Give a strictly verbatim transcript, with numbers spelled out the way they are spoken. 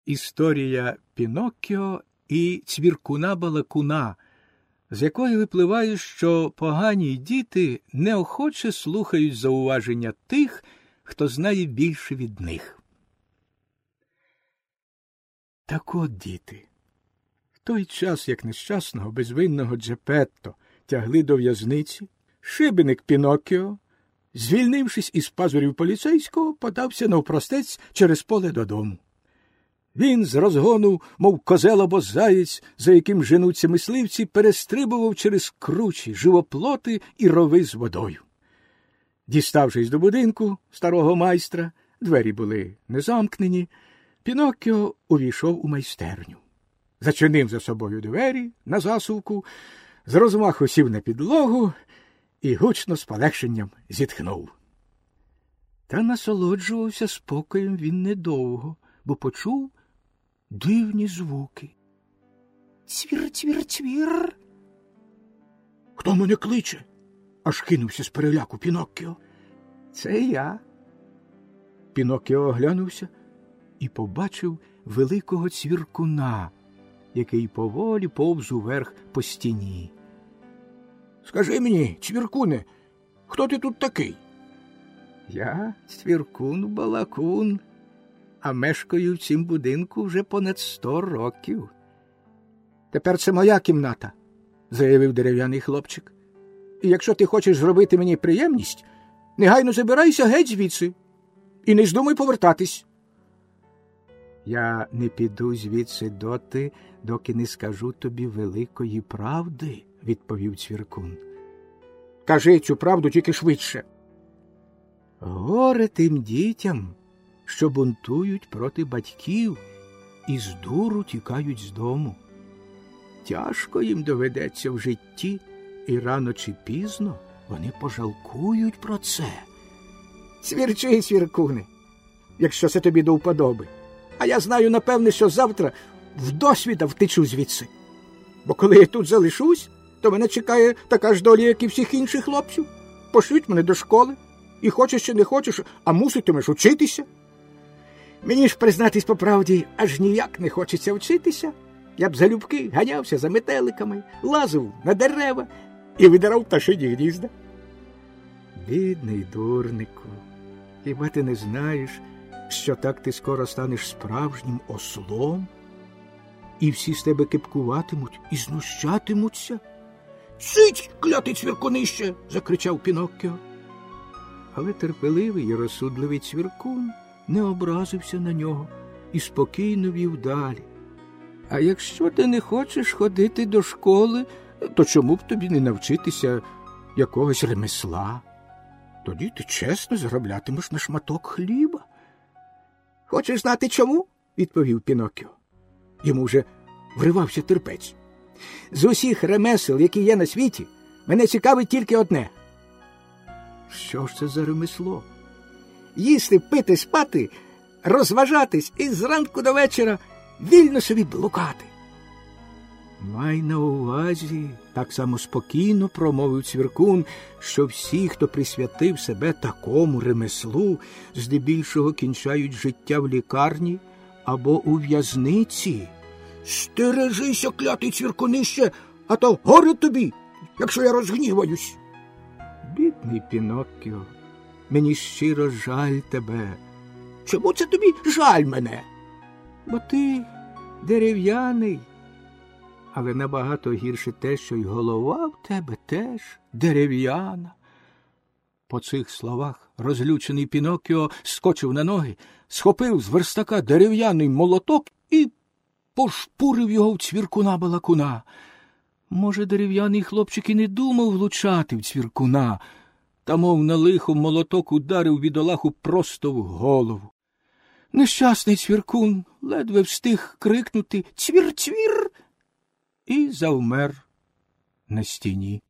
Історія Піноккіо і цвіркуна-балакуна, з якої випливає, що погані діти неохоче слухають зауваження тих, хто знає більше від них. Так от, діти, в той час, як нещасного безвинного Джепетто тягли до в'язниці, шибеник Піноккіо, звільнившись із пазурів поліцейського, подався навпростець через поле додому. Він з розгону, мов козел або заєць, за яким женуться мисливці, перестрибував через кручі, живоплоти і рови з водою. Діставшись до будинку старого майстра, двері були незамкнені, Піноккіо увійшов у майстерню. Зачинив за собою двері на засувку, з розмаху сів на підлогу і гучно з полегшенням зітхнув. Та насолоджувався спокоєм він недовго, бо почув дивні звуки. Цвір-цвір-цвір. «Хто мене кличе?» – аж кинувся з переляку Піноккіо. «Це я». Піноккіо оглянувся і побачив великого цвіркуна, який поволі повз уверх по стіні. «Скажи мені, цвіркуне, хто ти тут такий?» «Я цвіркун-балакун, а мешкаю в цім будинку вже понад сто років». «Тепер це моя кімната», – заявив дерев'яний хлопчик. «І якщо ти хочеш зробити мені приємність, негайно забирайся геть звідси і не здумай повертатись». «Я не піду звідси доти, доки не скажу тобі великої правди», – відповів цвіркун. «Кажи цю правду тільки швидше». «Горе тим дітям, що бунтують проти батьків і з дуру тікають з дому. Тяжко їм доведеться в житті, і рано чи пізно вони пожалкують про це». «Цвірчи, цвіркуне, якщо це тобі до вподоби. А я знаю, напевне, що завтра вдосвіта втечу звідси. Бо коли я тут залишусь, то мене чекає така ж доля, як і всіх інших хлопців. Пошлють мене до школи. І хочеш чи не хочеш, а муситимеш учитися. Мені ж, признатись по правді, аж ніяк не хочеться вчитися. Я б залюбки ганявся за метеликами, лазив на дерева і видирав пташині гнізда». «Бідний дурнику, хіба ти не знаєш, що так ти скоро станеш справжнім ослом, і всі з тебе кипкуватимуть і знущатимуться?» «Цить, клятий цвіркунище!» – закричав Піноккіо. Але терпеливий і розсудливий цвіркун не образився на нього і спокійно вів далі. «А якщо ти не хочеш ходити до школи, то чому б тобі не навчитися якогось ремесла? Тоді ти чесно зароблятимеш на шматок хліба». «Хочеш знати чому?» – відповів Піноккіо. Йому вже вривався терпець. «З усіх ремесел, які є на світі, мене цікавить тільки одне». «Що ж це за ремесло?» «Їсти, пити, спати, розважатись і зранку до вечора вільно собі блукати». «Май на увазі», – так само спокійно промовив цвіркун, «що всі, хто присвятив себе такому ремеслу, здебільшого кінчають життя в лікарні або у в'язниці». «Стережися, клятий цвіркунище, а то горе тобі, якщо я розгніваюсь». «Бідний Піноккіо, мені щиро жаль тебе». «Чому це тобі жаль мене?» «Бо ти дерев'яний. Але набагато гірше те, що й голова в тебе теж дерев'яна». По цих словах розлючений Піноккіо скочив на ноги, схопив з верстака дерев'яний молоток і пошпурив його в цвіркуна-балакуна. Може, дерев'яний хлопчик і не думав влучати в цвіркуна, та мов на лихо молоток ударив бідолаху просто в голову. Нещасний цвіркун ледве встиг крикнути «Цвір-цвір!» і завмер на стіні.